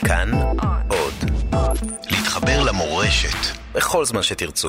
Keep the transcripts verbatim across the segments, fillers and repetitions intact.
כאן עוד. להתחבר למורשת בכל זמן שתרצו.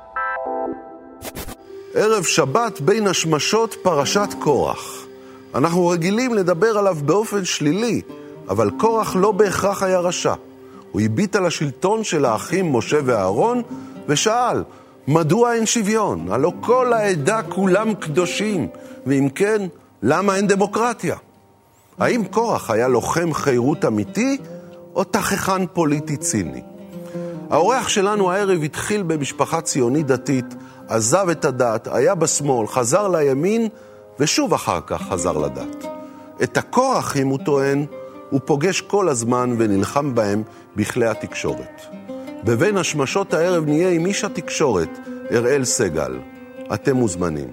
ערב שבת בין השמשות פרשת קורח. אנחנו רגילים לדבר עליו באופן שלילי, אבל קורח לא בהכרח היה רשע. הוא הביט על השלטון של האחים משה ואהרון ושאל, מדוע אין שוויון? הלא כל העדה כולם קדושים, ואם כן, למה אין דמוקרטיה? האם קורח היה לוחם חירות אמיתי או תככן פוליטי ציני? האורח שלנו הערב התחיל במשפחה ציונית דתית, עזב את הדת, היה בשמאל, חזר לימין ושוב אחר כך חזר לדת. את הקורחים, הוא טוען, הוא פוגש כל הזמן ונלחם בהם בכלי התקשורת. בבין השמשות הערב נהיה עם איש התקשורת, אראל סגל. אתם מוזמנים.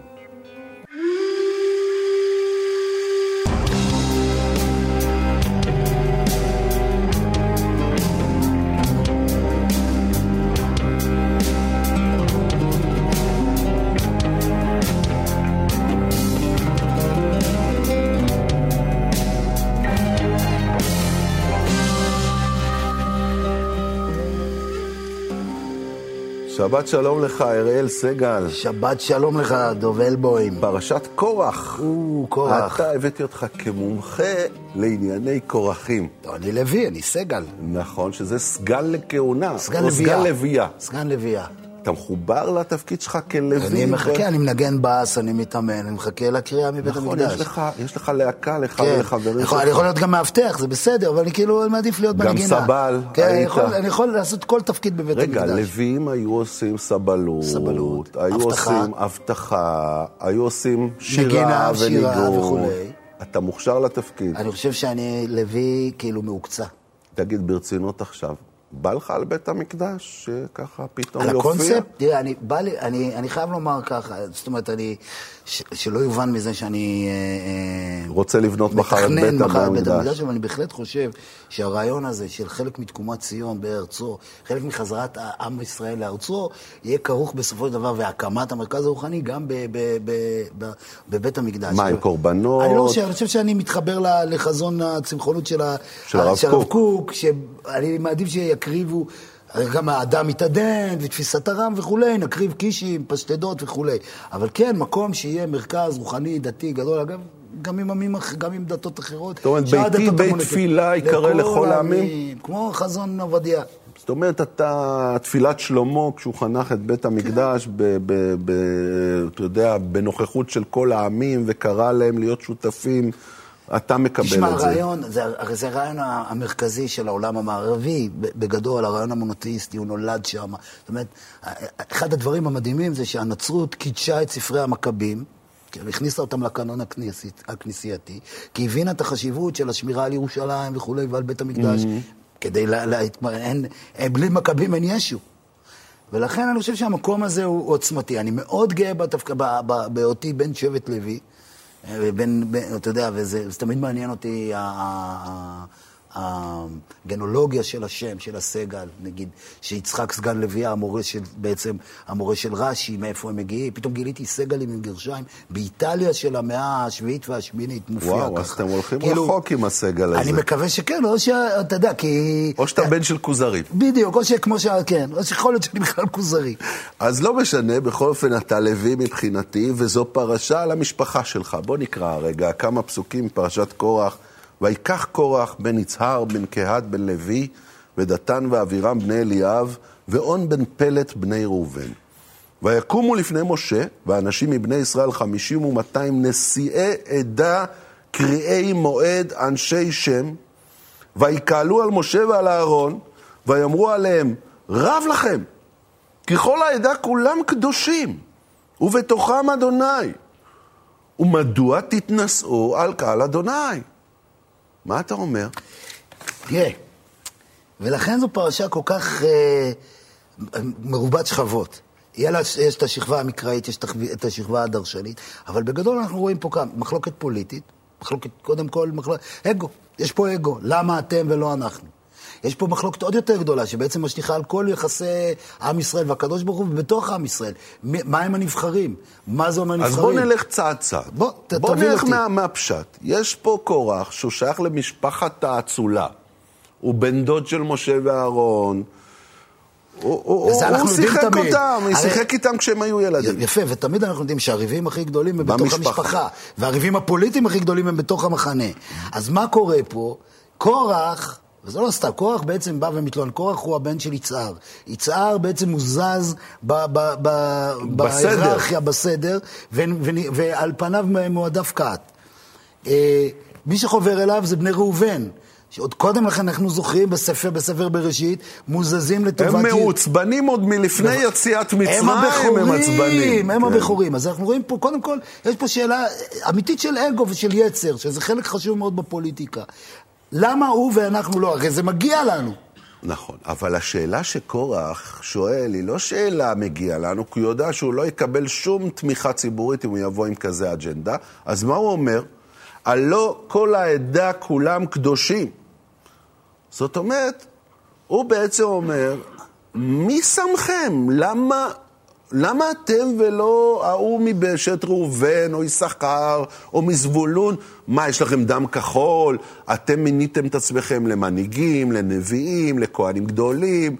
שבת שלום לך, אראל סגל. שבת שלום לך, דוב אלבוים. פרשת קורח. או, קורח. אתה הבאתי אותך כמומחה לענייני קורחים. לא, אני לוי, אני סגל. נכון, שזה סגן לכהונה. סגן לוויה. סגן לוויה. סגן לוויה. אתה מחובר לתפקיד שלך כלוי. אני מחכה, אני מנגן בס, אני מתאמן, אני מחכה לקריאה מבית המקדש. נכון, יש לך, יש לך להקה, לך כן. ולחברים שלך. אני יכול להיות גם מאבטח, זה בסדר, אבל אני כאילו מעדיף להיות בנגינה. גם סבל, כן, היית. אני יכול, אני יכול לעשות כל תפקיד בבית רגע, המקדש. רגע, לווים היו עושים סבלות. סבלות. היו הבטחה. עושים הבטחה, היו עושים שירה נגינה, שירה וניגון. וכולי. אתה מוכשר לתפקיד. אני חושב שאני לוי כאילו מעוקצה. תגיד, ברצינות עכשיו, בא לך על בית המקדש, שככה פתאום על יופיע? הקונספט? תראה, אני, בא לי, אני, אני חייב לומר ככה, זאת אומרת, אני, ש, שלא יובן מזה שאני אה, רוצה לבנות מחר את מתכנן בית מחר את בית המקדש. המקדש, אבל אני בהחלט חושב שהרעיון הזה של חלק מתקומת ציון בארצו, חלק מחזרת העם ישראל לארצו, יהיה כרוך בסופו של דבר, והקמת המרכז הרוחני גם ב, ב, ב, ב, בבית המקדש. מה, עם קורבנות? אני לא חושב, אני חושב שאני מתחבר לחזון הצמחונות של, של הרב קוק. קוק, שאני מעדיף שיקריבו, גם האדם מתעדן ותפיסת הרם וכולי, נקריב קישים, פשטדות וכולי. אבל כן, מקום שיהיה מרכז רוחני, דתי, גדול, אגב, גם עם עמים, גם עם דתות אחרות. זאת אומרת, ביתי בית תפילה יקרא לכל העמים? כמו חזון עובדיה. זאת אומרת, אתה, תפילת שלמה, כשהוא חנך את בית המקדש, ב, ב, ב, אתה יודע, בנוכחות של כל העמים, וקרא להם להיות שותפים, אתה מקבל תשמע, את זה. הרעיון, זה, הרי זה הרעיון המרכזי של העולם המערבי, בגדול, הרעיון המונותאיסטי, הוא נולד שם. זאת אומרת, אחד הדברים המדהימים זה שהנצרות קידשה את ספרי המכבים, הכניסה אותם לקנון הכנסייתי, כי הבינה את החשיבות של השמירה על ירושלים וכולי, ועל בית המקדש, כדי להתמרן, בלי מכבים אין ישו. ולכן אני חושב שהמקום הזה הוא עוצמתי. אני מאוד גאה באותי בן שבט לוי, בין, בין, אתה יודע, וזה, זה תמיד מעניין אותי, הגנולוגיה של השם, של הסגל, נגיד, שיצחק סגן לוויה, המורה של, בעצם, המורה של רש"י, מאיפה הם מגיעים, פתאום גיליתי סגלים עם גרשיים, באיטליה של המאה השביעית והשמינית מופיע וואו, ככה. אז אתם הולכים כאילו, רחוק עם הסגל הזה. אני מקווה שכן, או שאתה יודע, כי... או שאתה בן של כוזרי. בדיוק, או שכמו ש... כן, או שיכול להיות שאני בכלל כוזרי. אז לא משנה, בכל אופן אתה לוי מבחינתי, וזו פרשה על המשפחה שלך. בוא נקרא רגע כמה פסוקים פרשת קורח. ויקח קורח בן יצהר בן קהת בן לוי, ודתן ואבירם בני אליאב, ואון בן פלט בני ראובן. ויקומו לפני משה, ואנשים מבני ישראל חמישים ומאתיים נשיאי עדה, קריאי מועד, אנשי שם, ויקהלו על משה ועל אהרון, ויאמרו עליהם, רב לכם, כי כל העדה כולם קדושים, ובתוכם אדוני. ומדוע תתנשאו על קהל אדוני? מה אתה אומר? תראה, ולכן זו פרשה כל כך אה, מרובת שכבות. יש את השכבה המקראית, יש את השכבה הדרשנית, אבל בגדול אנחנו רואים פה כאן מחלוקת פוליטית, מחלוקת, קודם כל, מחלוקת, אגו, יש פה אגו, למה אתם ולא אנחנו? יש פה מחלוקת עוד יותר גדולה, שבעצם משליחה על כל יחסי עם ישראל והקדוש ברוך הוא, ובתוך עם ישראל. מה הם הנבחרים? מה זה אומר נבחרים? אז בוא נלך צעד צעד. בוא, ת, בוא תוביל נלך אותי. מה, מהפשט. יש פה קורח שהוא שייך למשפחת האצולה. הוא בן דוד של משה ואהרון. הוא שיחק אותם, הוא שיחק איתם כשהם היו ילדים. יפה, ותמיד אנחנו יודעים שהריבים הכי גדולים הם בתוך המשפחה, והריבים הפוליטיים הכי גדולים הם בתוך המחנה. אז מה קורה פה? קורח, וזה לא סתם, קורח בעצם בא ומתלונן, קורח הוא הבן של יצהר. יצהר בעצם מוזז בהיררכיה, בסדר, ועל פניו מועדף קהת. מי שחובר אליו זה בני ראובן. שעוד קודם לכן אנחנו זוכרים בספר, בספר בראשית, מוזזים לטובת... הם מעוצבנים עוד מלפני יציאת מצרים, הם עצבנים. הם הבחורים. אז אנחנו רואים פה, קודם כל, יש פה שאלה אמיתית של אגו ושל יצר, שזה חלק חשוב מאוד בפוליטיקה. למה הוא ואנחנו לא? הרי זה מגיע לנו. נכון, אבל השאלה שקורח שואל היא לא שאלה מגיע לנו, כי הוא יודע שהוא לא יקבל שום תמיכה ציבורית אם הוא יבוא עם כזה אג'נדה. אז מה הוא אומר? הלא כל העדה כולם קדושים. זאת אומרת, הוא בעצם אומר, מי שמכם? למה, למה אתם ולא ההוא מבשת ראובן או יששכר או מזבולון? מה, יש לכם דם כחול? אתם מיניתם את עצמכם למנהיגים, לנביאים, לכהנים גדולים.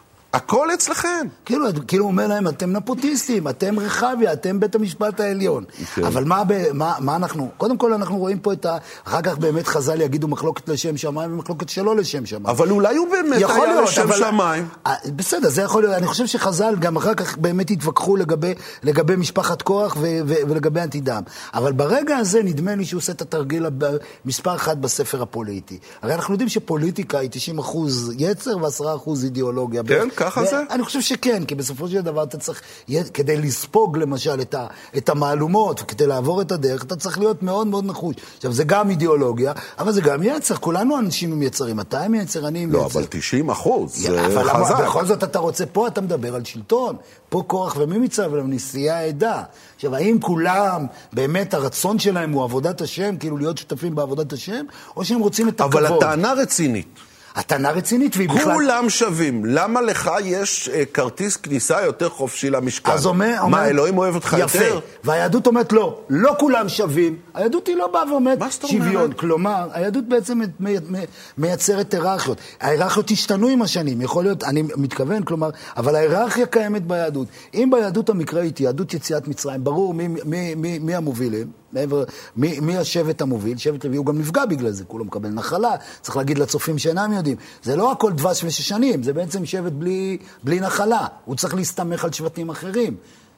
הכל אצלכם. כאילו, כאילו הוא אומר להם, אתם נפוטיסטים, אתם רחביה, אתם בית המשפט העליון. Okay. אבל מה, מה, מה אנחנו, קודם כל אנחנו רואים פה את ה... אחר כך באמת חז"ל יגידו מחלוקת לשם שמיים ומחלוקת שלא לשם שמיים. אבל אולי הוא באמת היה להיות, לשם אבל... שמיים. בסדר, זה יכול להיות. אני חושב שחז"ל גם אחר כך באמת התווכחו לגבי, לגבי משפחת כוח ו, ו, ולגבי עתידם. אבל ברגע הזה נדמה לי שהוא עושה את התרגיל מספר אחד בספר הפוליטי. הרי אנחנו יודעים שפוליטיקה היא תשעים אחוז יצר ו-עשרה אחוז אידיאולוגיה. כן, ככה זה? אני חושב שכן, כי בסופו של דבר אתה צריך, כדי לספוג למשל את, ה, את המעלומות, וכדי לעבור את הדרך, אתה צריך להיות מאוד מאוד נחוש. עכשיו, זה גם אידיאולוגיה, אבל זה גם יצר. כולנו אנשים עם יצרים. אתה עם יצר, אני עם לא, יצר. אבל תשעים אחוז, זה אבל חזק. בכל זאת אתה רוצה, פה אתה מדבר על שלטון. פה כוח ומי מצב, אבל נשיאי העדה. עכשיו, האם כולם, באמת הרצון שלהם הוא עבודת השם, כאילו להיות שותפים בעבודת השם, או שהם רוצים את הכבוד? אבל הטענה רצינית. הטענה רצינית, והיא בכלל... כולם שווים. למה לך יש uh, כרטיס כניסה יותר חופשי למשכן? אז אומר... מה, אומר, אלוהים אוהב אותך יפה. יותר? והיהדות אומרת לא, לא כולם שווים. היהדות היא לא באה ואומרת שוויון. כלומר, היהדות בעצם מי, מי, מייצרת היררכיות. ההיררכיות השתנו עם השנים. יכול להיות, אני מתכוון, כלומר, אבל ההיררכיה קיימת ביהדות. אם ביהדות המקראית, יהדות יציאת מצרים, ברור מי, מי, מי, מי המובילים, מעבר, מי, מי השבט המוביל, שבט לוי הוא גם נפגע בגלל זה, כולו מקבל נחלה, צריך להגיד לצופים שאינם יודעים. זה לא הכל דבש וששנים, זה בעצם שבט בלי, בלי נחלה, הוא צריך להסתמך על שבטים אחרים.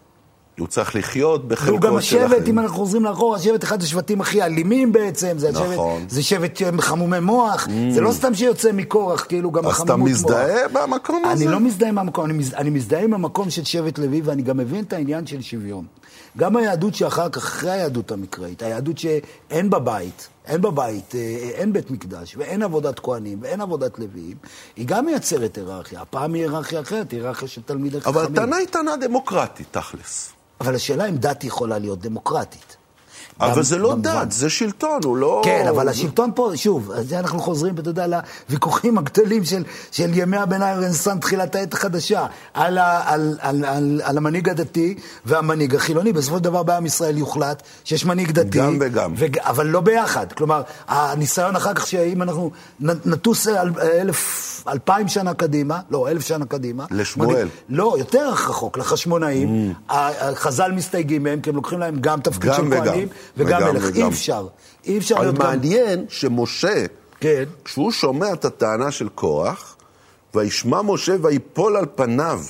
הוא צריך לחיות בחלקות של אחרים. הוא גם השבט, אם אנחנו חוזרים לאחור, השבט אחד השבטים הכי אלימים בעצם, זה, נכון. השבט, זה שבט חמומי מוח, mm. זה לא סתם שיוצא מקורח, כאילו גם חמומות מוח. אז אתה מזדהה במקום הזה? אני לא מזדהה במקום, אני, מז, אני מזדהה עם המקום של שבט לוי, ואני גם מבין את העניין של שוויון. גם היהדות שאחר כך, אחרי היהדות המקראית, היהדות שאין בבית, אין בבית, אין בית מקדש, ואין עבודת כהנים, ואין עבודת לוויים, היא גם מייצרת היררכיה. הפעם היא היררכיה אחרת, היררכיה של תלמידי חכמים. אבל הטענה היא טענה דמוקרטית, תכלס. אבל השאלה אם דת יכולה להיות דמוקרטית. אבל זה לא דת, זה שלטון, הוא לא... כן, אבל השלטון פה, שוב, אז אנחנו חוזרים, אתה יודע, לוויכוחים הגדולים של, של ימי הביניים הרנסאנס, תחילת העת החדשה, על, ה, על, על, על, על המנהיג הדתי והמנהיג החילוני. בסופו של דבר בעם ישראל יוחלט שיש מנהיג דתי. גם וגם. ו, אבל לא ביחד. כלומר, הניסיון אחר כך שאם אנחנו נטוס אל, אלף, אלפיים שנה קדימה, לא, אלף שנה קדימה. לשמואל. מנהיג, לא, יותר רחוק, לחשמונאים. Mm. החז"ל מסתייגים מהם, כי הם לוקחים להם גם תפקיד של כהנים. וגם מלך, אי אפשר. אי אפשר להיות גם... אבל מעניין שמשה, כן. כשהוא שומע את הטענה של כוח, וישמע משה ויפול על פניו.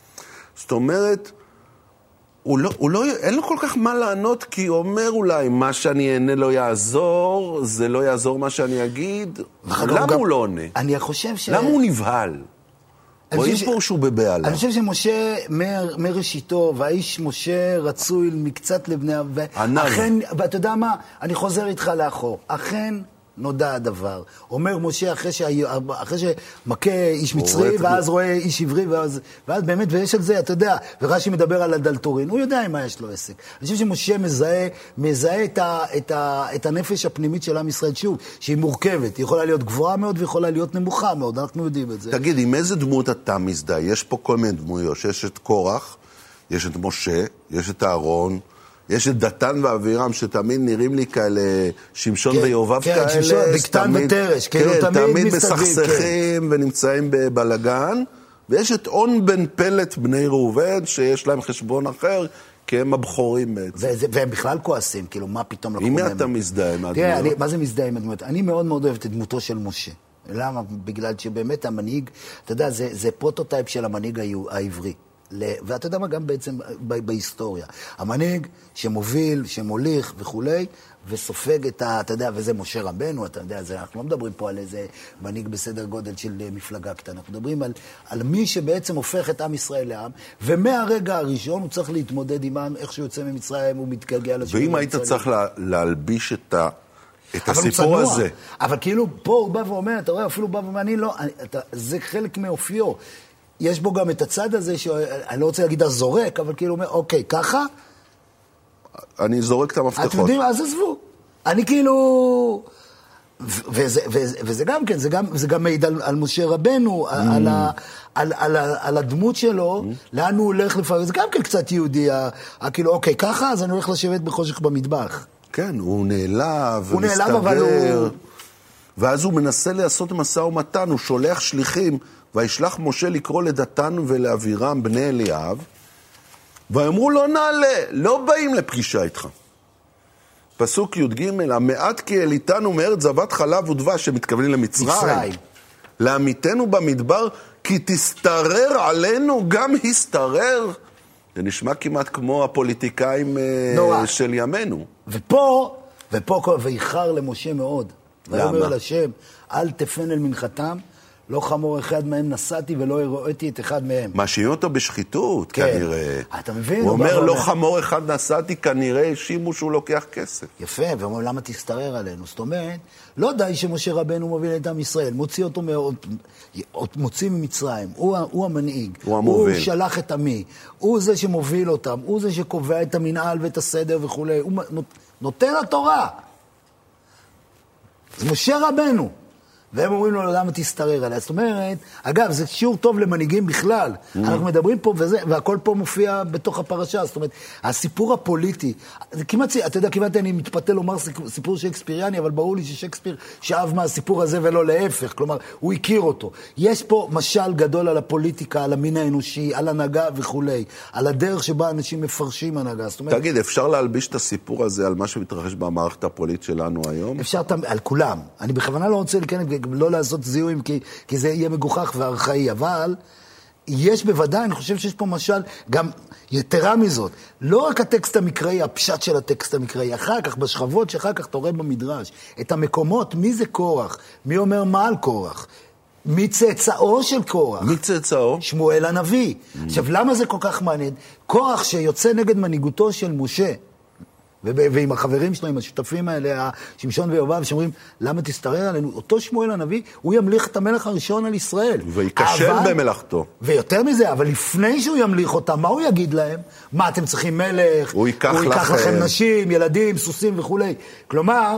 זאת אומרת, הוא לא, הוא לא, אין לו כל כך מה לענות, כי הוא אומר אולי, מה שאני אענה לא יעזור, זה לא יעזור מה שאני אגיד. למה גם... הוא לא עונה? אני חושב ש... למה הוא נבהל? רואים פה שהוא בבעלה. אני חושב שמשה מראשיתו, והאיש משה רצוי מקצת לבני... אכן, ואתה יודע מה? אני חוזר איתך לאחור. אכן נודע הדבר. אומר משה אחרי, שה... אחרי שמכה איש מצרי, ואז רואה איש עברי, ואז... ואז באמת, ויש על זה, אתה יודע, ורש"י מדבר על הדלתורין, הוא יודע עם מה יש לו עסק. אני חושב שמשה מזהה, מזהה את, ה... את, ה... את הנפש הפנימית של עם ישראל, שוב, שהיא מורכבת, היא יכולה להיות גבוהה מאוד, ויכולה להיות נמוכה מאוד, אנחנו יודעים את זה. תגיד, עם איזה דמות אתה מזדהה? יש פה כל מיני דמויות, יש את קורח, יש את משה, יש את אהרון, יש את דתן ואבירם שתמיד נראים לי כאלה, שמשון כן, ויובב כן, כאלה. שמשון, בקטן ותרש, כאילו כן, תמיד תמיד מסתדרים, מסכסכים כן. ונמצאים בבלגן. ויש את און בן פלט בני ראובן, שיש להם חשבון אחר, כי הם הבחורים בעצם. וזה, והם בכלל כועסים, כאילו, מה פתאום לקחו עם מי מהם? אתה מזדהה עם הדמות? תראה, אני, מה זה מזדהה עם הדמות? אני מאוד מאוד אוהב את דמותו של משה. למה? בגלל שבאמת המנהיג, אתה יודע, זה, זה פרוטוטייפ של המנהיג העברי. ואתה יודע מה, גם בעצם בהיסטוריה. המנהיג שמוביל, שמוליך וכולי, וסופג את ה... אתה יודע, וזה משה רבנו, אתה יודע, זה, אנחנו לא מדברים פה על איזה מנהיג בסדר גודל של מפלגה קטנה, אנחנו מדברים על, על מי שבעצם הופך את עם ישראל לעם, ומהרגע הראשון הוא צריך להתמודד עם העם, איך שהוא יוצא ממצרים, הוא מתגעגע לשם. ואם היית צריך לה, להלביש את, ה, את הסיפור הזה. אבל כאילו, פה הוא בא ואומר, אתה רואה, אפילו בא ואומר, אני לא, אני, אתה, זה חלק מאופיו. יש בו גם את הצד הזה, שאני לא רוצה להגיד הזורק, אבל כאילו אומר, אוקיי, ככה, אני זורק את המפתחות. אתם יודעים, אז עזבו. אני כאילו... וזה, וזה, וזה גם כן, זה גם, זה גם מעיד על, על משה רבנו, mm. על, ה, על, על, על הדמות שלו, mm. לאן הוא הולך לפעמים, זה גם כן קצת יהודי, ה, ה, כאילו, אוקיי, ככה, אז אני הולך לשבת בחושך במטבח. כן, הוא נעלב, הוא נעלב, אבל הוא... ואז הוא מנסה לעשות מסע ומתן, הוא שולח שליחים, וישלח משה לקרוא לדתן ולאבירם בני אליאב, ואמרו לא נעלה, לא באים לפגישה איתך. פסוק י' ג' המעט כי אליתנו מארץ זבת חלב ודבש, שמתכוונים למצרים. מצרים. לעמיתנו במדבר, כי תסתרר עלינו, גם הסתרר. זה נשמע כמעט כמו הפוליטיקאים נורא. של ימינו. ופה, ופה, ויחר למשה מאוד. ויאמר אל השם, אל תפן אל מנחתם, לא חמור אחד מהם נסעתי ולא הראיתי את אחד מהם. מאשים אותו בשחיתות, כן. כנראה. אתה מבין? הוא אומר, לא חמור אחד נסעתי, כנראה האשימו שהוא לוקח כסף. יפה, ואומר, למה תסתרר עלינו? זאת אומרת, לא די שמשה רבנו מוביל את עם ישראל, מוציא אותו מאוד, מוציא ממצרים, הוא, הוא המנהיג, הוא המוביל. הוא שלח את עמי, הוא זה שמוביל אותם, הוא זה שקובע את המנהל ואת הסדר וכו', הוא נותן התורה. זה משה רבנו. והם אומרים לו, למה תסתרר עליה? זאת אומרת, אגב, זה שיעור טוב למנהיגים בכלל. Mm. אנחנו מדברים פה, וזה, והכל פה מופיע בתוך הפרשה. זאת אומרת, הסיפור הפוליטי, זה כמעט, אתה יודע, כמעט אני מתפתה לומר סיפור שייקספיריאני, אבל ברור לי ששייקספיר שאב מהסיפור הזה ולא להפך. כלומר, הוא הכיר אותו. יש פה משל גדול על הפוליטיקה, על המין האנושי, על הנהגה וכו', על הדרך שבה אנשים מפרשים הנהגה. זאת אומרת, תגיד, אפשר להלביש את הסיפור הזה על מה שמתרחש במערכת הפוליטית שלנו היום? אפשר, על כולם. אני בכוונה לא רוצה לכנס, לא לעשות זיהויים, כי, כי זה יהיה מגוחך וארכאי, אבל יש בוודאי, אני חושב שיש פה משל, גם יתרה מזאת, לא רק הטקסט המקראי, הפשט של הטקסט המקראי, אחר כך, בשכבות שאחר כך אתה רואה במדרש, את המקומות, מי זה קורח, מי אומר מה על קורח, מי צאצאו של קורח? מי צאצאו? שמואל הנביא. Mm. עכשיו, למה זה כל כך מעניין? קורח שיוצא נגד מנהיגותו של משה, ועם החברים שלו, עם השותפים האלה, שמשון ויובב, שאומרים, למה תסתרר עלינו? אותו שמואל הנביא, הוא ימליך את המלך הראשון על ישראל. ויקשל במלאכתו. ויותר מזה, אבל לפני שהוא ימליך אותם, מה הוא יגיד להם? מה, אתם צריכים מלך? הוא ייקח, הוא ייקח לכם. לכם נשים, ילדים, סוסים וכו'. כלומר,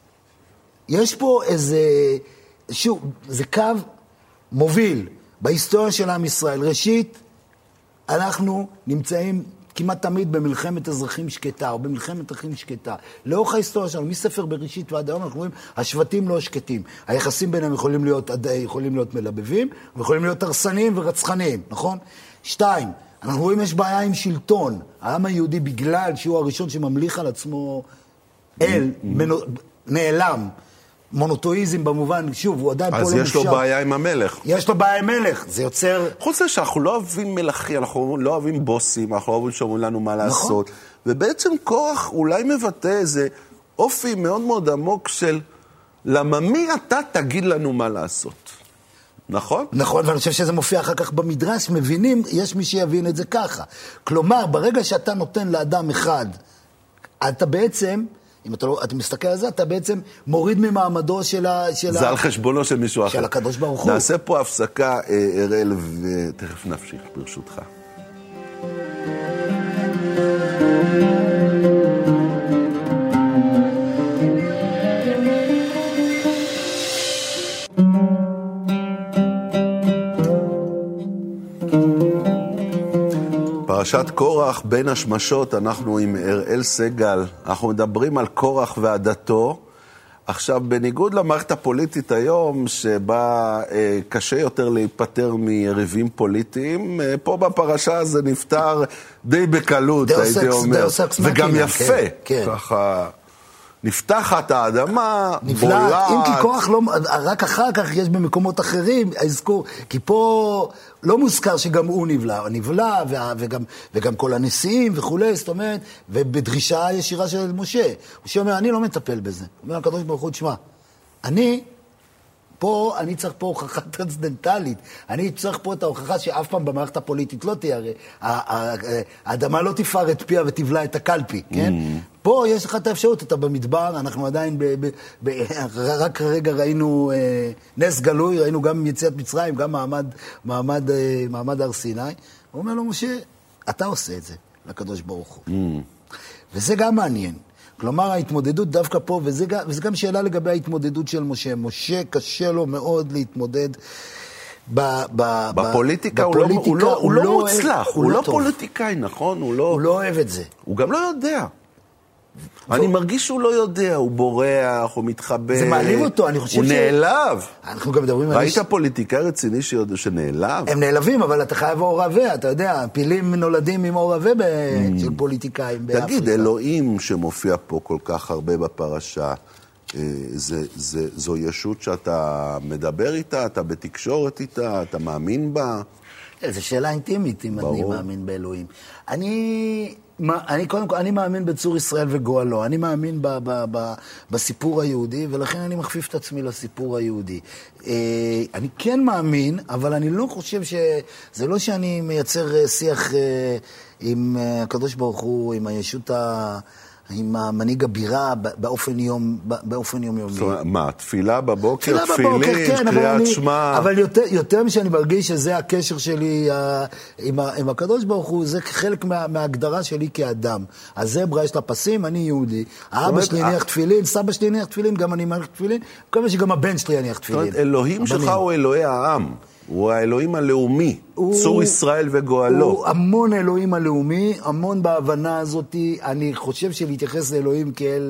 יש פה איזה, שוב, זה קו מוביל בהיסטוריה של עם ישראל. ראשית, אנחנו נמצאים כמעט תמיד במלחמת אזרחים שקטה, או במלחמת אחים שקטה. לאורך ההיסטוריה שלנו, מספר בראשית ועד היום, אנחנו רואים, השבטים לא שקטים. היחסים ביניהם יכולים להיות, יכולים להיות מלבבים, ויכולים להיות הרסניים ורצחניים, נכון? שתיים, אנחנו רואים, יש בעיה עם שלטון. העם היהודי, בגלל שהוא הראשון שממליך על עצמו אל, נעלם. מונותואיזם במובן, שוב, הוא עדיין פה לא מופשר. אז יש לו בעיה עם המלך. יש לו בעיה עם מלך, זה יוצר... חוץ זה שאנחנו לא אוהבים מלכים, אנחנו לא אוהבים בוסים, אנחנו לא אוהבים שאומרים לנו מה לעשות. ובעצם קורח אולי מבטא איזה אופי מאוד מאוד עמוק של למה מי אתה תגיד לנו מה לעשות. נכון? נכון, ואני חושב שזה מופיע אחר כך במדרש, מבינים, יש מי שיבין את זה ככה. כלומר, ברגע שאתה נותן לאדם אחד, אתה בעצם... אם אתה, לא, אתה מסתכל על זה, אתה בעצם מוריד ממעמדו של ה... של זה ה... על חשבונו של מישהו אחר. של הקדוש ברוך הוא. נעשה פה הפסקה, אראל, ותכף נמשיך, ברשותך. פרשת קורח בין השמשות, אנחנו עם אראל סגל, אנחנו מדברים על קורח ועדתו. עכשיו, בניגוד למערכת הפוליטית היום, שבה אה, קשה יותר להיפטר מיריבים פוליטיים, אה, פה בפרשה זה נפטר די בקלות, הייתי אומר. וגם יפה, כן, כן. ככה... נפתחת האדמה, בולעת. אם כי כוח לא, רק אחר כך יש במקומות אחרים, הזכור, כי פה לא מוזכר שגם הוא נבלע, נבלע, וגם, וגם כל הנשיאים וכו', זאת אומרת, ובדרישה ישירה של משה. משה אומר, אני לא מטפל בזה. הוא אומר, הקדוש ברוך הוא, תשמע, אני, פה, אני צריך פה הוכחה טרנסדנטלית. אני צריך פה את ההוכחה שאף פעם במערכת הפוליטית לא תהיה, הרי האדמה לא תפאר את פיה ותבלע את הקלפי, כן? פה יש לך את האפשרות, אתה במדבר, אנחנו עדיין, ב, ב, ב, רק רגע ראינו אה, נס גלוי, ראינו גם יציאת מצרים, גם מעמד, מעמד, אה, מעמד הר סיני. הוא אומר לו, משה, אתה עושה את זה לקדוש ברוך הוא. Mm. וזה גם מעניין. כלומר, ההתמודדות דווקא פה, וזה, וזה גם שאלה לגבי ההתמודדות של משה. משה קשה לו מאוד להתמודד ב, ב, בפוליטיקה. הוא לא, הוא לא, הוא לא מוצלח, הוא, הוא לא פוליטיקאי, נכון? הוא לא, הוא לא אוהב את זה. הוא גם לא יודע. אני מרגיש שהוא לא יודע, הוא בורח, הוא מתחבא. זה מעליב אותו, אני חושב ש... הוא נעלב. אנחנו גם מדברים על... ראית פוליטיקאי רציני שנעלב? הם נעלבים, אבל אתה חייב אור רווה, אתה יודע, פילים נולדים עם אור רווה של פוליטיקאים באפריקה. תגיד, אלוהים שמופיע פה כל כך הרבה בפרשה, זו ישות שאתה מדבר איתה, אתה בתקשורת איתה, אתה מאמין בה? זו שאלה אינטימית, אם אני מאמין באלוהים. אני... אני קודם כל, אני מאמין בצור ישראל וגואלו, אני מאמין ב, ב, ב, בסיפור היהודי, ולכן אני מחפיף את עצמי לסיפור היהודי. אני כן מאמין, אבל אני לא חושב ש... זה לא שאני מייצר שיח עם הקדוש ברוך הוא, עם הישות ה... עם המנהיג הבירה באופן יום, באופן יומיומי. זאת אומרת, מה, תפילה בבוקר, תפילין, קריאת שמע? אבל יותר, יותר משאני מרגיש שזה הקשר שלי עם, עם הקדוש ברוך הוא, זה חלק מה, מההגדרה שלי כאדם. הזברה יש לה פסים, אני יהודי. האבא שלי הניח תפילין, סבא שלי הניח תפילין, גם אני מניח תפילין, כל שגם הבן שלי הניח תפילין. זאת אומרת, אלוהים שלך הוא אלוהי העם. הוא האלוהים הלאומי, הוא, צור ישראל וגואלו. הוא המון אלוהים הלאומי, המון בהבנה הזאת. אני חושב שלהתייחס לאלוהים כאל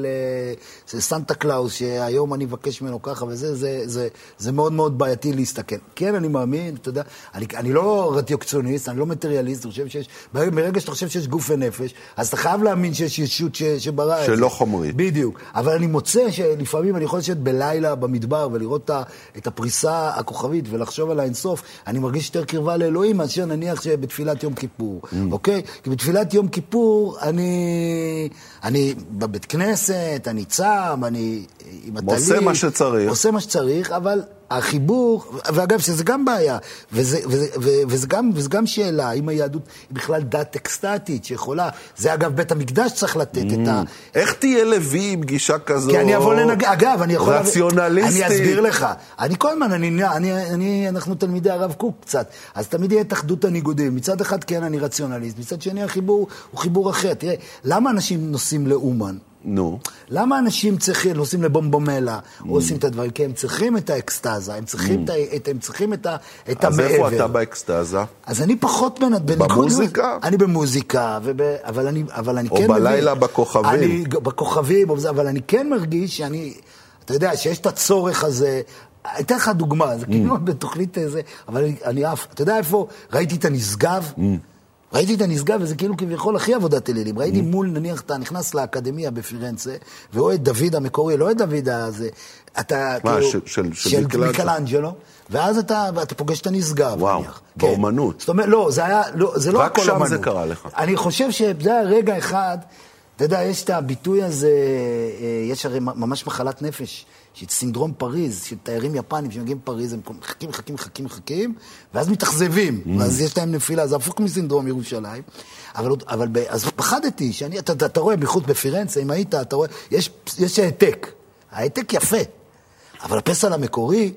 זה סנטה קלאוס, שהיום אני מבקש ממנו ככה, וזה זה, זה, זה מאוד מאוד בעייתי להסתכל. כן, אני מאמין, אתה יודע, אני, אני לא רדיוקציוניסט, אני לא מטריאליסט, אני חושב שיש, ברגע שאתה חושב שיש גוף ונפש, אז אתה חייב להאמין שיש ישות ש, שברא את זה. שלא חומרית. בדיוק. אבל אני מוצא שלפעמים אני יכול לשבת בלילה במדבר, ולראות את הפריסה הכוכבית, ולחשוב על האינסוף, אני מרגיש יותר קרבה לאלוהים, מאשר נניח שבתפילת יום כיפור, אוקיי? כי בתפילת יום כיפור, אני, אני בבית כנסת, אני צם, אני עם הטלית. עושה מה שצריך. עושה מה שצריך, אבל החיבור, ואגב, שזה גם בעיה, וזה, וזה, וזה גם, וזה גם שאלה, אם היהדות היא בכלל דת אקסטטית, שיכולה, זה אגב בית המקדש צריך לתת את ה... איך תהיה לוי עם גישה כזו? כי אני אבוא לנג... אגב, אני יכול... רציונליסטי. אני אסביר לך. אני כל הזמן, אני, אני, אני, אנחנו תלמידי הרב קוק קצת, אז תמיד יהיה תחדות הניגודים. מצד אחד כן, אני רציונליסט, מצד שני החיבור הוא חיבור אחר. תראה, למה אנשים נוסעים לאומן? נו. למה אנשים צריכים, נוסעים לבומבומלה, או עושים את הדברים? כי הם צריכים את האקסטאזה, הם צריכים את, הם צריכים את המעבר. אז איפה אתה באקסטאזה? אז אני פחות בין... במוזיקה? אני במוזיקה, אבל אני כן מבין... או בלילה בכוכבים. אני בכוכבים, אבל אני כן מרגיש שאני, אתה יודע, שיש את הצורך הזה... הייתה לך דוגמה, זה כאילו בתוכנית איזה, אבל אני אף, אתה יודע איפה? ראיתי את הנשגב, ראיתי את הנשגב, וזה כאילו כביכול הכי עבודת אלילים. ראיתי מול, נניח, אתה נכנס לאקדמיה בפירנצה, ורואה את דוד המקורי, לא את דוד הזה, אתה מה, כאילו... של, של, של מיקלאנג'לו, ואז אתה, אתה פוגש את הנשגב. וואו, נניח. באומנות. כן. זאת אומרת, לא, זה היה, לא, זה לא הכל אומנות. רק שם זה קרה לך. אני חושב שזה היה רגע אחד, אתה יודע, יש את הביטוי הזה, יש הרי ממש מחלת נפש, של סינדרום פריז, של תיירים יפנים שמגיעים פריז, הם מחכים, מחכים, מחכים, מחכים, ואז מתאכזבים, mm. ואז יש להם נפילה, זה הפוך מסינדרום ירושלים. אבל, אבל אז פחדתי, שאני, אתה, אתה, אתה רואה, בחוץ בפירנצה, אם היית, אתה רואה, יש, יש העתק, העתק יפה, אבל הפסל המקורי,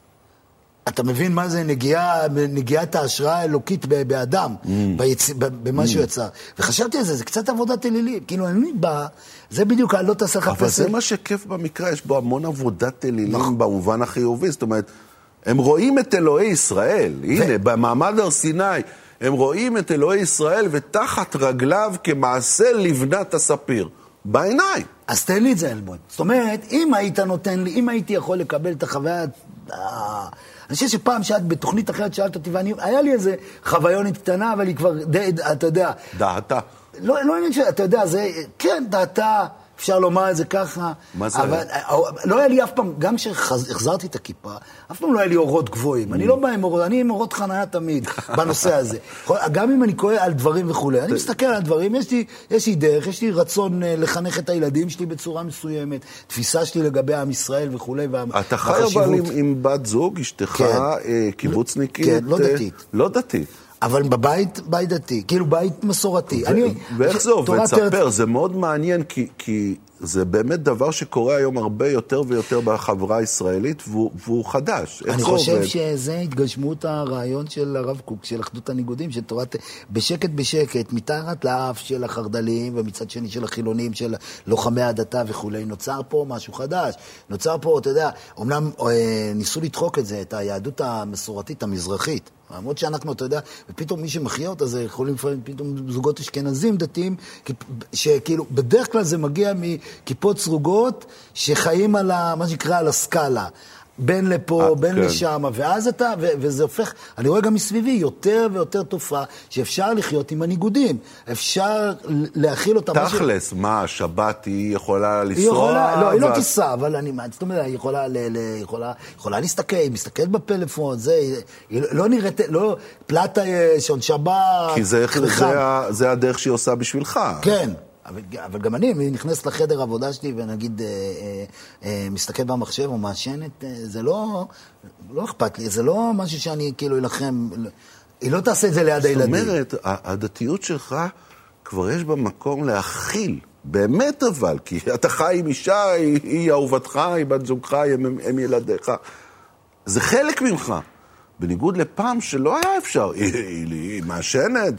אתה מבין מה זה נגיעה, נגיעת ההשראה האלוקית באדם, mm. ביצ... במה mm. שהוא יצא. וחשבתי על זה, זה קצת עבודת אלילים. כאילו, אני בא, זה בדיוק, לא תעשה לך פסל. אבל זה מה שכיף במקרא, יש בו המון עבודת אלילים נכון. במובן החיובי. זאת אומרת, הם רואים את אלוהי ישראל. ו... הנה, במעמד הר סיני, הם רואים את אלוהי ישראל ותחת רגליו כמעשה לבנת הספיר. בעיניים. אז תן לי את זה, אלבון. זאת אומרת, אם היית נותן לי, אם הייתי יכול לקבל את החוויה... אני חושב שפעם שאת בתוכנית אחרת שאלת אותי, והיה לי איזה חוויונית קטנה, אבל היא כבר די, אתה יודע... דעתה. לא, לא עניין שאתה יודע, זה... כן, דעתה... אפשר לומר את זה ככה. מה זה? אבל לא היה לי אף פעם, גם כשהחזרתי את הכיפה, אף פעם לא היה לי אורות גבוהים. אני לא בא עם אורות, אני עם אורות חניה תמיד בנושא הזה. גם אם אני קורא על דברים וכו'. אני מסתכל על דברים, יש לי, יש לי דרך, יש לי רצון לחנך את הילדים שלי בצורה מסוימת, תפיסה שלי לגבי עם ישראל וכו'. אתה חי אבל עם בת זוג, אשתך, קיבוצניקית. כן, לא דתית. לא דתית. אבל בבית, בית דתי, כאילו בית מסורתי. ואיך זה עובד? ספר, זה מאוד מעניין, כי זה באמת דבר שקורה היום הרבה יותר ויותר בחברה הישראלית, והוא חדש. אני חושב שזה התגשמות הרעיון של הרב קוק, של אחדות הניגודים, של תורת, בשקט בשקט, מתחת לאף של החרדלים, ומצד שני של החילונים, של לוחמי הדתה וכו'. נוצר פה משהו חדש. נוצר פה, אתה יודע, אמנם ניסו לדחוק את זה, את היהדות המסורתית המזרחית. למרות שאנחנו, אתה יודע, ופתאום מי שמחיה אותה זה יכולים לפעמים פתאום זוגות אשכנזים דתיים, שכאילו בדרך כלל זה מגיע מכיפות סרוגות שחיים על ה, מה שנקרא על הסקאלה. בין לפה, בין כן. לשם, ואז אתה, ו- וזה הופך, אני רואה גם מסביבי יותר ויותר תופעה שאפשר לחיות עם הניגודים, אפשר להכיל אותה. תכלס, מה, מה השבת היא יכולה לנסוע? היא יכולה, לא, היא לא תיסע, אבל אני, זאת אומרת, היא יכולה, ל- ל- יכולה, יכולה להסתכל, היא מסתכלת בפלאפון, זה, היא לא נראית, לא, פלטה שעון שבת, כי זה, זה, זה הדרך שהיא עושה בשבילך. כן. אבל, אבל גם אני, אני נכנס לחדר עבודה שלי ונגיד, אה, אה, אה, מסתכל במחשב או מעשנת, אה, זה לא, לא אכפת לי, זה לא משהו שאני כאילו אלחם, היא לא תעשה את זה ליד הילדים. זאת אומרת, הדתיות שלך כבר יש בה מקום להכיל, באמת אבל, כי אתה חי עם אישה, היא, היא אהובתך, היא בת זוגך, הם, הם ילדיך. זה חלק ממך. בניגוד לפעם שלא היה אפשר, היא מעשנת,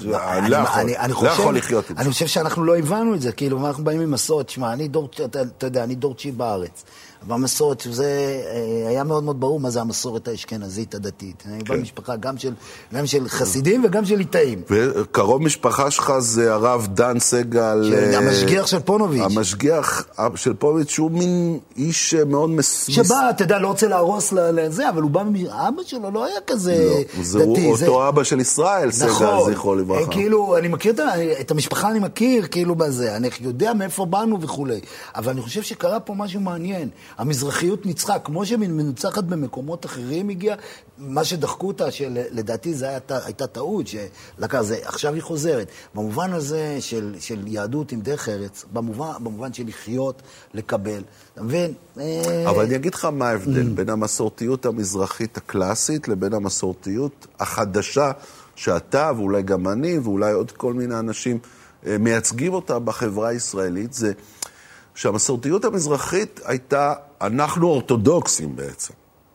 לא יכול לחיות את זה. אני חושב שאנחנו לא הבנו את זה, כאילו, אנחנו באים עם מסורת, שמה, אני דור, אתה יודע, אני דור תשיעי בארץ. במסורת, זה היה מאוד מאוד ברור מה זה המסורת האשכנזית הדתית. אני בא משפחה גם של, גם של חסידים וגם של ליטאים. וקרוב משפחה שלך זה הרב דן סגל... המשגיח של פונוביץ'. המשגיח של פונוביץ' שהוא מין איש מאוד מס... שבא, אתה יודע, לא רוצה להרוס לזה, אבל הוא בא, אבא שלו לא היה כזה דתי. זה אותו אבא של ישראל, סגל, זכרו לברכה. כאילו, אני מכיר את המשפחה, אני מכיר, כאילו בזה. אני יודע מאיפה באנו וכו'. אבל אני חושב שקרה פה משהו מעניין. המזרחיות ניצחה, כמו שמנוצחת במקומות אחרים הגיעה, מה שדחקו אותה, שלדעתי זה הייתה, הייתה טעות, שלקח זה, עכשיו היא חוזרת. במובן הזה של, של יהדות עם דרך ארץ, במובן, במובן של לחיות, לקבל, אתה מבין? אבל אני אגיד לך מה ההבדל בין המסורתיות המזרחית הקלאסית לבין המסורתיות החדשה שאתה ואולי גם אני ואולי עוד כל מיני אנשים מייצגים אותה בחברה הישראלית, זה שהמסורתיות המזרחית הייתה, אנחנו אורתודוקסים בעצם.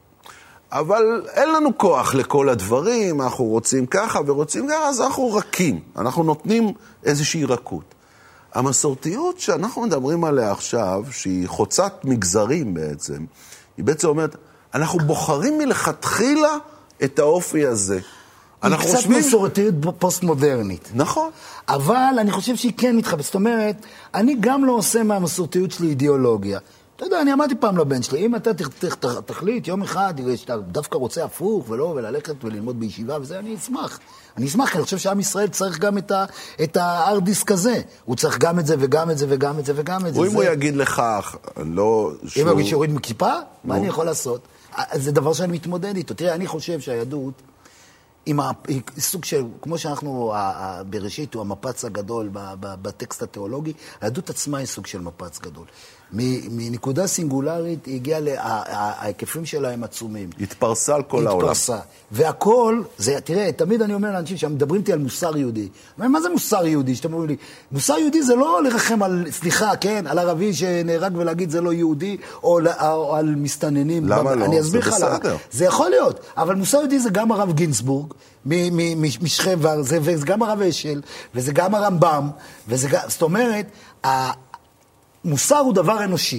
אבל אין לנו כוח לכל הדברים, אנחנו רוצים ככה ורוצים ככה, אז אנחנו רכים, אנחנו נותנים איזושהי רכות. המסורתיות שאנחנו מדברים עליה עכשיו, שהיא חוצת מגזרים בעצם, היא בעצם אומרת, אנחנו בוחרים מלכתחילה את האופי הזה. היא קצת חושבים... מסורתיות פוסט-מודרנית. נכון. אבל אני חושב שהיא כן מתחבאת. זאת אומרת, אני גם לא עושה מהמסורתיות שלי אידיאולוגיה. אתה יודע, אני אמרתי פעם לבן שלי, אם אתה תחליט יום אחד, שאתה דווקא רוצה הפוך ולא, וללכת וללמוד בישיבה וזה, אני אשמח. אני אשמח, כי אני חושב שעם ישראל צריך גם את הארדיסק הזה. הוא צריך גם את זה וגם את זה וגם את זה וגם את זה. או אם הוא יגיד לך, לא... אם הוא יגיד שיוריד מכיפה, מה אני יכול לעשות? זה דבר שאני מתמודד איתו. תראה, אני חושב שהיהדות... עם סוג של, כמו שאנחנו בראשית, הוא המפץ הגדול בטקסט התיאולוגי, היהדות עצמה היא סוג של מפץ גדול. מנקודה סינגולרית היא הגיעה, ההיקפים שלה הם עצומים. התפרסה על כל העולם. התפרסה. והכל, זה, תראה, תמיד אני אומר לאנשים שמדברים איתי על מוסר יהודי. מה זה מוסר יהודי? שאתם אומרים לי, מוסר יהודי זה לא לרחם על, סליחה, כן, על ערבי שנהרג ולהגיד זה לא יהודי, או, או על מסתננים. למה לא? אני אסביר לך למה. זה יכול להיות, אבל מוסר יהודי זה גם הרב גינסבורג, משכם, וזה גם הרב אשל, וזה גם הרמב"ם, וזה גם, זאת אומרת, המוסר הוא דבר אנושי.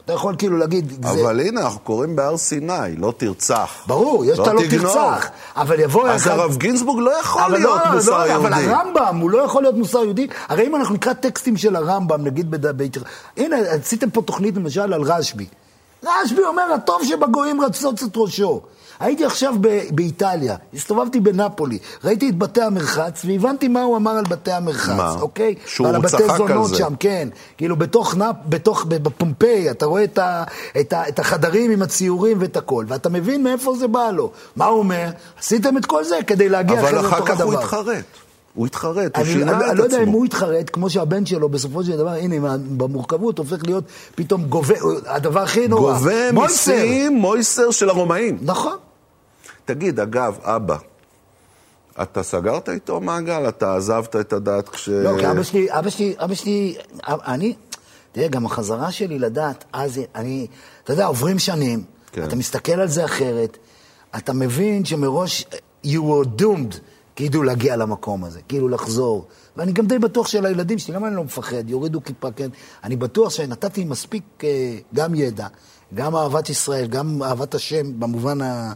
אתה יכול כאילו להגיד... אבל זה... הנה, אנחנו קוראים בהר סיני, לא תרצח. ברור, יש לא אתה לא תגנוב. תרצח. אבל יבוא... אז אחד... הרב גינזבורג לא יכול להיות לא, מוסר לא, יהודי. אבל הרמב"ם, הוא לא יכול להיות מוסר יהודי. הרי אם אנחנו נקרא טקסטים של הרמב"ם, נגיד בבית... הנה, עשיתם פה תוכנית למשל על רשב"י. רשב"י אומר, הטוב שבגויים רצות את ראשו. הייתי עכשיו ב- באיטליה, הסתובבתי בנפולי, ראיתי את בתי המרחץ, והבנתי מה הוא אמר על בתי המרחץ, מה? אוקיי? שהוא ועל צחק הבתי על זונות זה. שם, כן. כאילו בתוך, נפ, בתוך, בפומפיי, אתה רואה את, ה, את, ה, את החדרים עם הציורים ואת הכל, ואתה מבין מאיפה זה בא לו. מה הוא אומר? עשיתם את כל זה כדי להגיע אחרי לתוך הדבר. אבל אחר כך הוא התחרט. הוא התחרט, הוא אני, שינה אני, את אני לא יודע עצמו. אם הוא התחרט, כמו שהבן שלו בסופו של דבר, הנה, במורכבות הופך להיות פתאום גובה, הדבר הכי נורא. גובה מיסים, מויסר של הרומאים. נכון. תגיד, אגב, אבא, אתה סגרת איתו מעגל? אתה עזבת את הדת כש... לא, כי אבא שלי, אבא שלי, אבא שלי, אני, תראה, גם החזרה שלי לדעת, אז אני, אתה יודע, עוברים שנים, כן. אתה מסתכל על זה אחרת, אתה מבין שמראש, you were doomed, כאילו להגיע למקום הזה, כאילו לחזור. ואני גם די בטוח של הילדים שלי, גם אני לא מפחד, יורידו כיפה, כן? אני בטוח שנתתי מספיק גם ידע, גם אהבת ישראל, גם אהבת השם, במובן ה...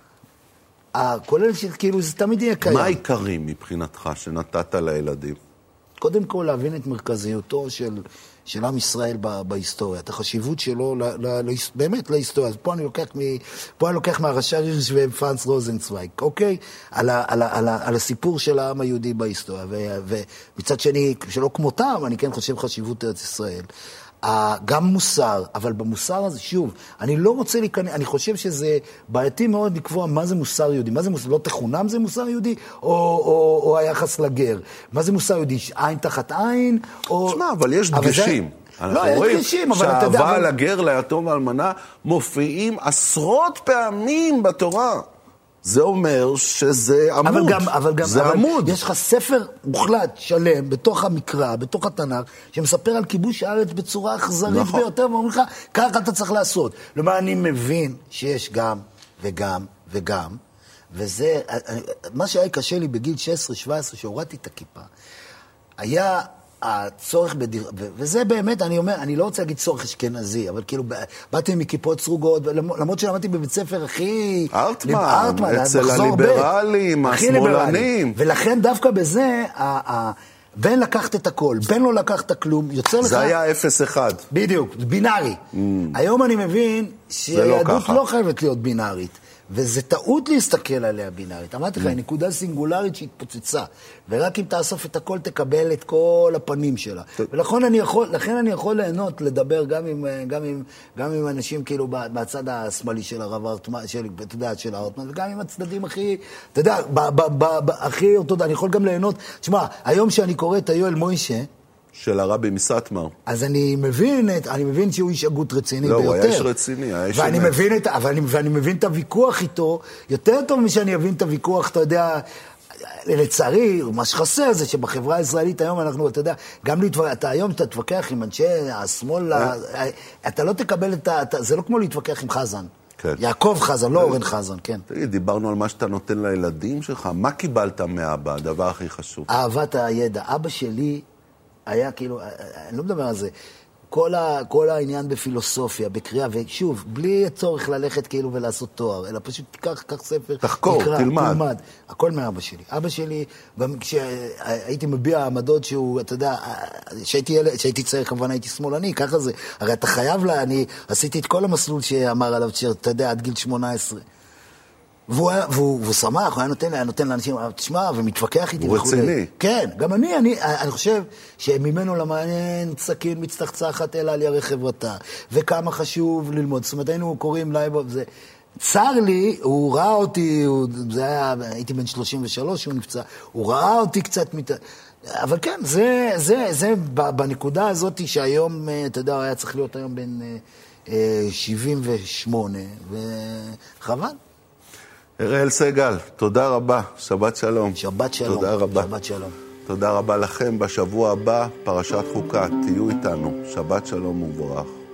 כולל שכאילו זה תמיד יהיה קיים. מה העיקרים מבחינתך שנתת לילדים? קודם כל להבין את מרכזיותו של, של עם ישראל ב, בהיסטוריה, את החשיבות שלו ל, ל, ל, באמת להיסטוריה. אז פה אני לוקח, מ, פה אני לוקח מהרש"ר הירש ופרנץ רוזנצוויג, אוקיי? על, ה, על, ה, על, ה, על הסיפור של העם היהודי בהיסטוריה. ו, ומצד שני, שלא כמותם, אני כן חושב חשיבות ארץ ישראל. גם מוסר, אבל במוסר הזה, שוב, אני לא רוצה להיכנס, אני חושב שזה בעייתי מאוד לקבוע מה זה מוסר יהודי, מה זה מוסר, לא תכונם זה מוסר יהודי, או, או, או היחס לגר. מה זה מוסר יהודי, עין תחת עין, או... תשמע, אבל יש דגשים. זה... לא, יש דגשים, אבל אתה יודע... שהאהבה לגר, ליתום ואלמנה, מופיעים עשרות פעמים בתורה. זה אומר שזה עמוד. אבל גם, אבל גם, זה אבל עמוד. יש לך ספר מוחלט, שלם, בתוך המקרא, בתוך התנ"ך, שמספר על כיבוש הארץ בצורה אכזרית נכון. ביותר, ואומר לך, ככה אתה צריך לעשות. כלומר, אני מבין שיש גם וגם וגם, וזה, מה שהיה קשה לי בגיל שש עשרה שבע עשרה, שהורדתי את הכיפה, היה... הצורך בדיר... וזה באמת, אני אומר, אני לא רוצה להגיד צורך אשכנזי, אבל כאילו, באתי מכיפות סרוגות, למרות שלמדתי בבית ספר הכי... ארטמן, ארטמן אצל הליברלים, השמאלנים. ולכן דווקא בזה, בין לקחת את הכל, בין לא לקחת כלום, יוצא לך... זה היה אפס אחד. בדיוק, בינארי. Mm. היום אני מבין שהיהדות לא, לא חייבת להיות בינארית. וזה טעות להסתכל עליה בינארית. אמרתי לך, היא נקודה סינגולרית שהתפוצצה. ורק אם תאסוף את הכל, תקבל את כל הפנים שלה. ולכן אני יכול, לכן אני יכול ליהנות, לדבר גם עם, גם עם, גם עם אנשים כאילו בצד השמאלי של הרב ארטמן, של, אתה יודע, של הארטמן, וגם עם הצדדים הכי, אתה יודע, ב, ב, ב, ב, הכי אורתודוקסי. אני יכול גם ליהנות. תשמע, היום שאני קורא את היואל מוישה, של הרבי מסטמר. אז אני מבין, אני מבין שהוא איש הגות רציני לא, ביותר. לא, הוא היה איש רציני, היה איש ואני אמת. מבין את, ואני, ואני מבין את הוויכוח איתו, יותר טוב משאני אבין את הוויכוח, אתה יודע, לצערי, מה שחסר זה שבחברה הישראלית היום אנחנו, אתה יודע, גם להתווכח, אתה היום אתה תתווכח עם אנשי השמאל, אתה לא תקבל את ה... זה לא כמו להתווכח עם חזן. כן. יעקב חזן, לא אורן חזן, כן. תגיד, דיברנו על מה שאתה נותן לילדים שלך, מה קיבלת מאבא, הדבר הכי חשוב? אהבת הידע. אבא שלי היה כאילו, אני לא מדבר על זה, כל, ה, כל העניין בפילוסופיה, בקריאה, ושוב, בלי הצורך ללכת כאילו ולעשות תואר, אלא פשוט תיקח, קח ספר, תחקור, תקרא, תלמד. תלמד. הכל מאבא שלי. אבא שלי, גם כשהייתי מביע עמדות שהוא, אתה יודע, שהייתי, שהייתי צריך, כמובן הייתי שמאלני, ככה זה. הרי אתה חייב לה, אני עשיתי את כל המסלול שאמר עליו, אתה יודע, עד גיל שמונה עשרה. והוא, והוא, והוא שמח, הוא היה נותן, היה נותן לאנשים, תשמע, ומתווכח איתי. הוא רציני. כן, גם אני, אני, אני חושב שממנו למעניין סכין מצטחצחת אלה על ירי חברתה, וכמה חשוב ללמוד. זאת אומרת, היינו קוראים לייבו, זה... צר לי, הוא ראה אותי, הוא, זה היה, הייתי בן שלושים ושלוש, הוא נפצע, הוא ראה אותי קצת מת... אבל כן, זה, זה, זה בנקודה הזאת שהיום, אתה יודע, היה צריך להיות היום בין שבעים ושמונה, וחבל. הראל סגל, תודה רבה, שבת שלום. שבת שלום. תודה רבה. שבת שלום. תודה רבה לכם, בשבוע הבא, פרשת חוקה, תהיו איתנו, שבת שלום ומבורך.